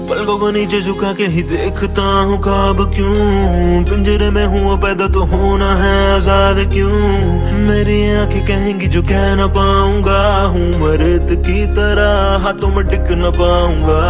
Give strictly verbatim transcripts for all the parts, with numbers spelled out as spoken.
पलकों को नीचे झुका के ही देखता हूँ ख्वाब क्यों। पिंजरे में हूँ पैदा तो होना है आजाद क्यों। मेरी आंखें कहेंगी जो कह ना पाऊंगा, हूँ मर्द की तरह हाथों में टिक न पाऊंगा।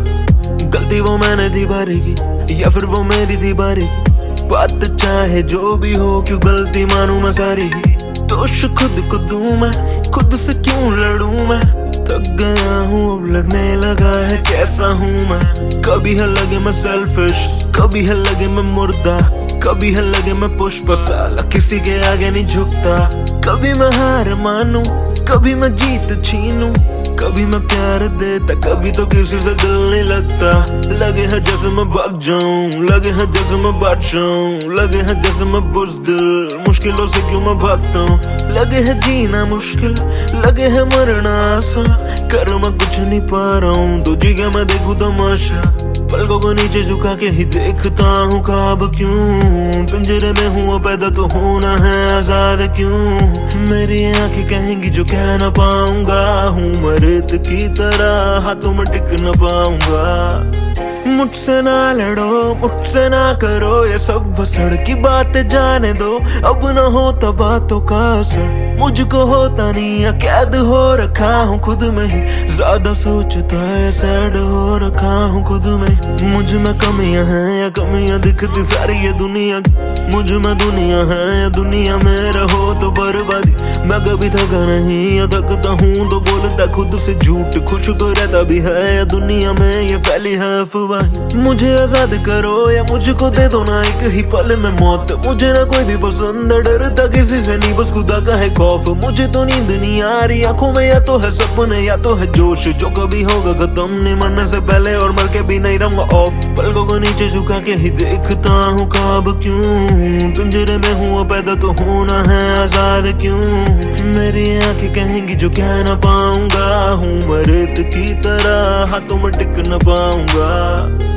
गलती वो मैंने दी बारी की या फिर वो मेरी दी बारी की, बात चाहे जो भी हो क्यों गलती मानूं मैं सारी। दोष खुद को दूं मैं, खुद से क्यों लड़ूं मैं। थक गया हूँ अब लगने लगा है कैसा हूँ मैं। कभी है लगे मैं सेल्फिश, कभी है लगे मैं मुर्दा, कभी है लगे मैं पुष्प साला किसी के आगे नहीं झुकता। कभी मैं हार मानूं, कभी मैं जीत छीनूं, कभी मैं प्यार देता, कभी तो किसी से दिल नहीं लगता। लगे है जैसे मैं भाग जाऊं, लगे है जैसे मैं बादशाह, लगे है जैसे मैं बुज़दिल, मुश्किलों से क्यों मैं भागता हूँ। लगे है जीना मुश्किल, लगे है मरना आसान, कर मैं कुछ नहीं पा रहा हूँ तो जी के मैं देखूं तमाशा। पलकों को नीचे झुका के ही देखता हूँ ख्वाब क्यों। पिंजरे में हूँ पैदा तो होना है आजाद क्यों। मेरी आंखें कहेंगी जो कह ना पाऊंगा, हूँ मर्द की तरह हाथों में टिक न पाऊंगा। मुझसे ना लड़ो, मुझसे ना करो ये सब भसड़ की बातें जाने दो। अब न होता बातों का असर, मुझको होता नहीं या कैद हो रखा हूँ खुद में ही। ज्यादा सोचता है सैड हो रखा हूँ खुद में। मुझ में कमियां हैं या कमियां दिखती सारी ये दुनिया की। मुझ में दुनिया है या दुनिया में रहो तो बर्बादी। मैं कभी थका नहीं या थकता हूँ तो बोलता खुद से झूठ, खुश तो रहता भी है या दुनिया में ये फैली है अफवाह। मुझे आजाद करो या मुझको दे दो ना एक ही पल में मौत। मुझे ना कोई भी पसंद, डरता किसी से नहीं बस खुदा का है खौफ। मुझे तो नींद नहीं आ रही आंखों में, या तो है सपने या तो है जोश जो कभी होगा खत्म नहीं मरने से पहले, और मर के भी नहीं रहूंगा ऑफ। पलकों को नीचे झुका के ही देखता हूँ ख्वाब क्यों। पिंजरे में हूँ पैदा तो होना है आजाद क्यों। मेरी आंखें कहेंगी जो कह ना पाऊंगा, हूँ मर्द की तरह हाथों में टिक न पाऊंगा।